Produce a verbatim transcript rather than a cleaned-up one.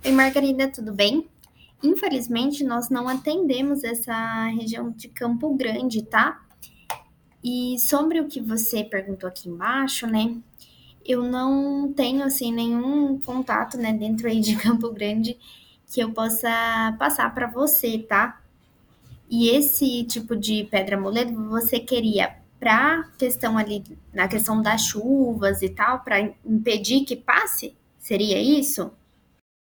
Oi, Margarida, tudo bem? Infelizmente, nós não atendemos essa região de Campo Grande, tá? E sobre o que você perguntou aqui embaixo, né? Eu não tenho, assim, nenhum contato, né, dentro aí de Campo Grande que eu possa passar para você, tá? E esse tipo de pedra moledo você queria para questão ali, na questão das chuvas e tal, para impedir que passe? Seria isso?